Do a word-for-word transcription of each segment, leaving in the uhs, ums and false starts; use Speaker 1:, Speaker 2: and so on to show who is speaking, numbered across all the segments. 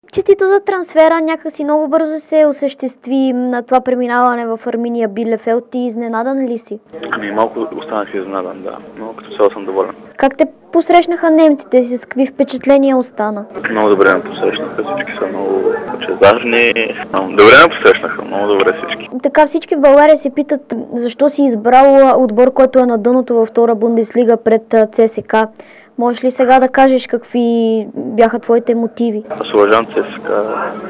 Speaker 1: Честито за трансфера, някакси много бързо се осъществи на това преминаване в Арминия Билефелд и изненадан ли си?
Speaker 2: Ами малко останах изненадан, да, но като цяло съм доволен.
Speaker 1: Как те посрещнаха немците си? С какви впечатления остана?
Speaker 2: Много добре ме посрещнаха, всички са много чезарни. Добре ме посрещнаха, много добре всички.
Speaker 1: Така всички в България се питат защо си избрал отбор, който е на дъното във втора Бундеслига пред ЦСКА. Можеш ли сега да кажеш какви бяха твоите мотиви?
Speaker 2: Аз уважавам ЦСКА,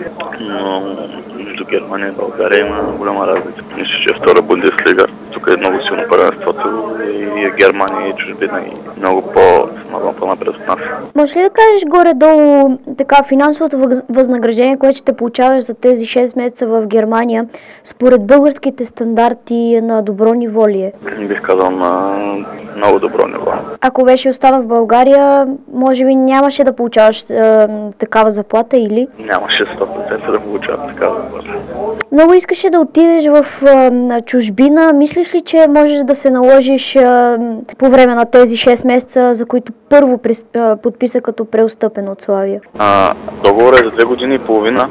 Speaker 2: но между Германия и България има голяма разлика. Мисля, че е втора Бундеслига. Тук е много силно първенството и Германия и чужбина и много по много по-напред от нас.
Speaker 1: Можеш ли да кажеш горе-долу така финансовото възнаграждение, което ще получаваш за тези шест месеца в Германия, според българските стандарти на добро ниво ли е?
Speaker 2: Бих казал на много добро ниво.
Speaker 1: Ако беше останал в България, може би нямаше да получаваш е, такава заплата или?
Speaker 2: Нямаше сто процента да получавам такава заплата.
Speaker 1: Много искаше да отидеш в е, чужбина. Мислиш ли, че можеш да се наложиш е, по време на тези шест месеца, за които първо през, е, подписа като преотстъпен от Славия?
Speaker 2: А, договорът е за две години и половина,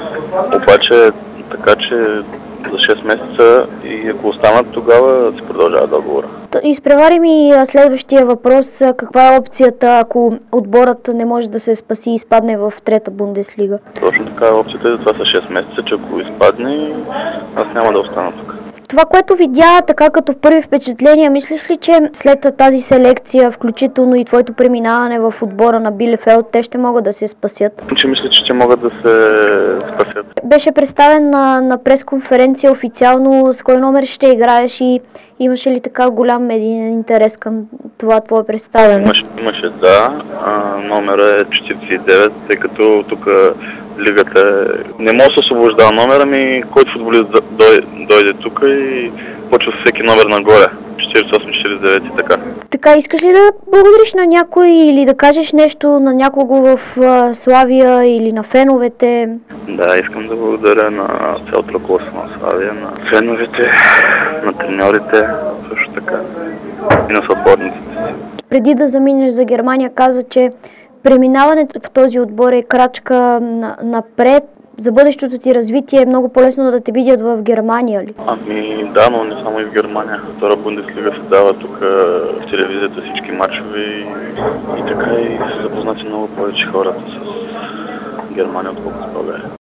Speaker 2: обаче така че за шест месеца и ако останат, тогава се продължава договора.
Speaker 1: Изпревари ми следващия въпрос. Каква е опцията, ако отборът не може да се спаси и изпадне в трета Бундеслига?
Speaker 2: Точно така е опцията, за това са шест месеца, че ако изпадне, аз няма да остана тук.
Speaker 1: Това, което видя така като първи впечатления, мислиш ли, че след тази селекция, включително и твоето преминаване в отбора на Билефелд, те ще могат да се спасят?
Speaker 2: Че мисля, че ще могат да се спасят.
Speaker 1: Беше представен на, на пресконференция официално с кой номер ще играеш и имаше ли така голям медиен интерес към това твое представяне?
Speaker 2: Имаше, имаше да. А, номера е четиридесет и девет, тъй като тук лигата не може да се освобождава номера ми, който футболист дойде, дойде тук и почва с всеки номер нагоре. четиридесет и осем четиридесет и девет и така.
Speaker 1: Така, искаш ли да благодариш на някой или да кажеш нещо на някого в а, Славия или на феновете?
Speaker 2: Да, искам да благодаря на цялото ръководство на Славия, на феновете, на треньорите, също така и на съотборниците.
Speaker 1: Преди да заминеш за Германия, каза, че преминаването в този отбор е крачка напред. За бъдещото ти развитие е много по-лесно да те видят в Германия ли?
Speaker 2: Ами да, но не само и в Германия. Втора Бундеслига се дава тук в телевизията всички мачове и, и така и се запознати много повече хората с Германия, отколкото с България.